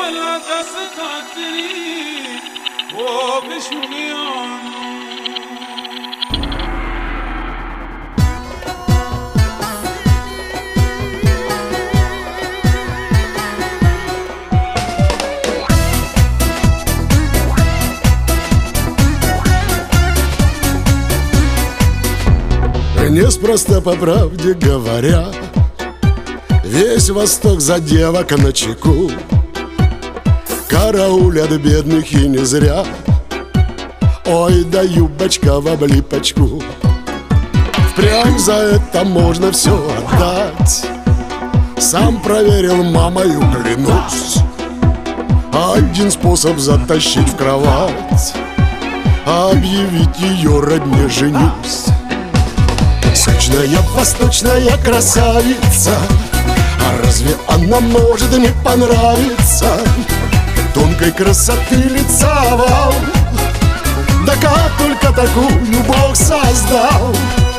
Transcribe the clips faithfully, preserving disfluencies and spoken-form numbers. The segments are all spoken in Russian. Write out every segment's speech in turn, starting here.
Неспроста, по правде говоря, весь Восток за девок начеку. Караулят бедных и не зря. Ой, да юбочка в облипочку. Впрямь за это можно все отдать. Сам проверил, мамою клянусь. Один способ затащить в кровать: объявить ее родне женюсь. Сочная восточная красавица, а разве она может не понравиться? Тонкой красоты лица овал, да как только такую Бог создал.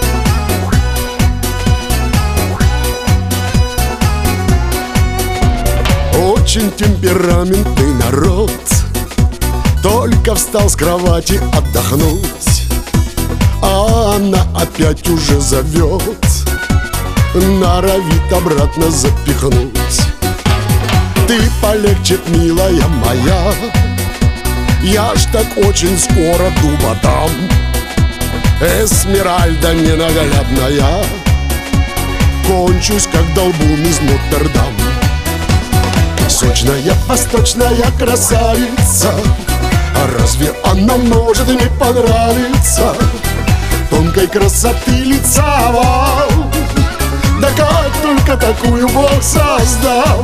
Очень темпераментный народ, только встал с кровати отдохнуть, а она опять уже зовет, норовит обратно запихнуть. Ты полегче, милая моя, я ж так очень скоро дуба дам. Эсмеральда ненаглядная, кончусь, как долбун из Нотр-Дам. Сочная восточная красавица, а разве она может не понравиться? Тонкой красоты лица овал, да как только такую Бог создал.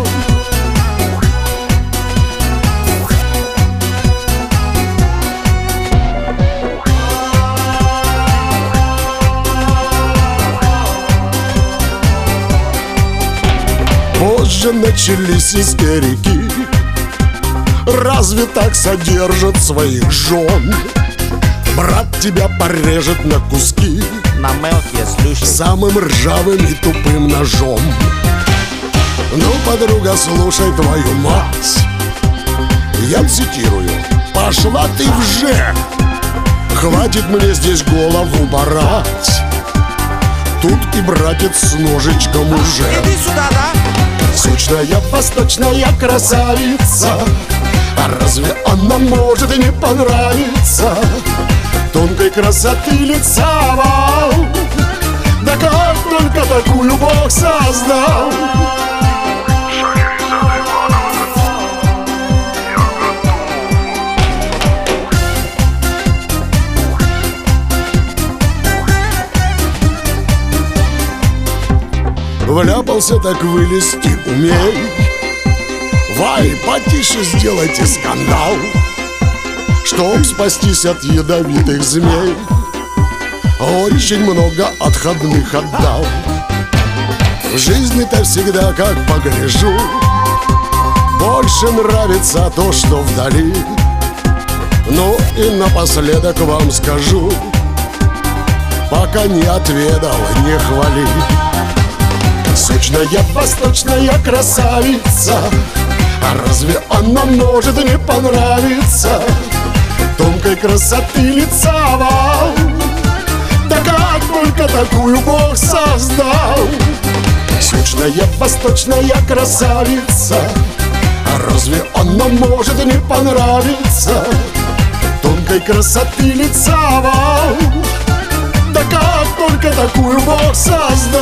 Позже начались истерики. Разве так содержат своих жен? Брат тебя порежет на куски на мелкие слющи самым ржавым и тупым ножом. Ну, подруга, слушай твою мать, я цитирую: пошла ты вже, хватит мне здесь голову барать. Тут и братец с ножичком уже. Иди сюда, да? Сочная восточная красавица, а разве она может не понравиться? Тонкой красоты лица овал, да как только такую Бог создал. Вляпался, так вылезти умей. Вай, потише сделайте скандал, чтоб спастись от ядовитых змей. Очень много отходных отдал. В жизни-то всегда, как погляжу, больше нравится то, что вдали. Ну и напоследок вам скажу, пока не отведал, не хвали. Сочная восточная красавица, а разве она может не понравиться? Тонкой красоты лица овал, да как только такую Бог создал. Сочная восточная красавица, а разве она может не понравиться? Тонкой красоты лица овал, да как только такую Бог создал.